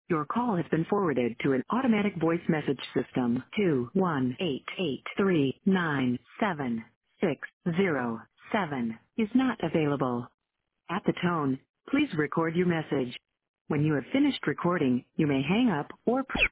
Your call has been forwarded to an automatic voice message system. 21883976607 is not available. At the tone, please record your message. When you have finished recording, you may hang up or